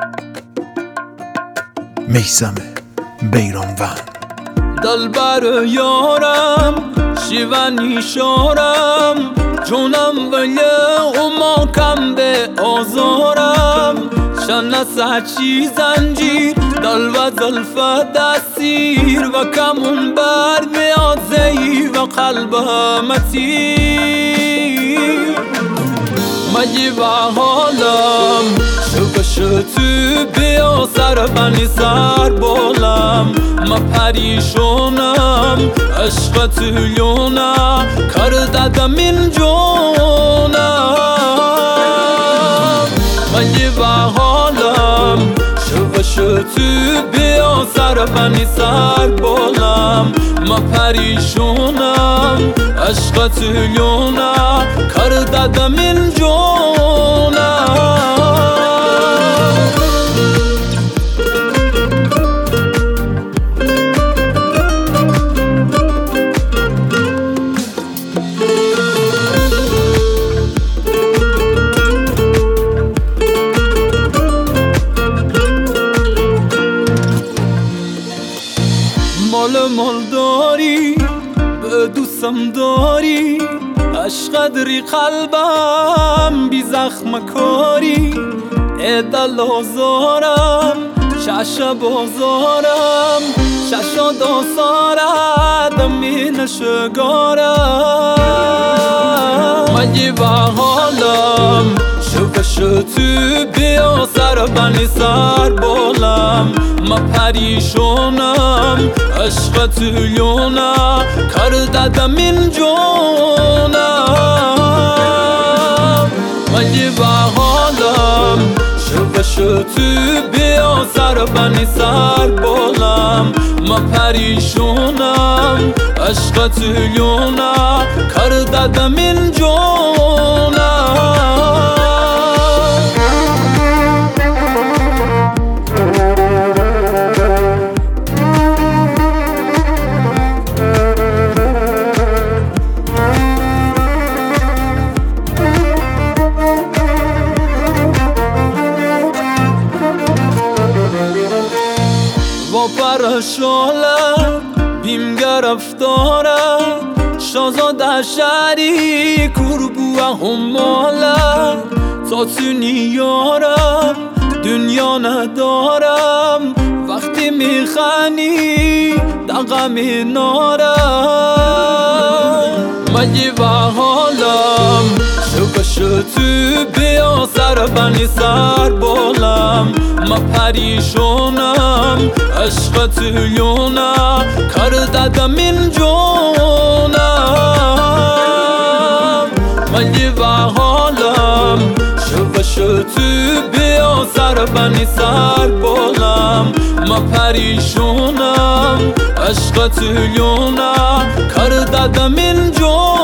میثم بیرانوند. دلبر یارم شیوانی شارم، جونم ولی اوما کم به آزارم. شناسه چی زنجیر دل و زلف دستیر، و کمون بر میاد زی و قلبم تیر. مگی و حالم شو تو بیا سر بنی سر بالم. ما پریشونم عشق تولیونه کرددم این جونم. مگی و حالم شو تو بیا سر بنی سر بالم. ما پریشونم عشق تولیونه کرددم این جونم. مال داری به دوستم داری، عشق دری قلبم بی زخم کاری. دل آزارم شش بازارم، شش داسارم این شگارم. مگی و حالم شو تو بیا سر بنی سر بالم. ما پریشونم عشق تولیونه کرددم این جونم. مگی و حالم شو تو بیا سر بنی سر بالم. ما پریشونم عشق تولیونه کرددم این جونم. با پرشالم بیم گرفتارم، شازاده شهری کربو همالم. تا تو نیارم دنیا ندارم، وقتی میخنی دقم نارم. مگی و حالم شو تو بیا سر بنی سر بالم. ما پریشونم عشق تولیونه کرددم این جونم. مگی و حالم شو تو بیا سر بنی سر بالم. ما پریشونم عشق تولیونه کرددم این جونم.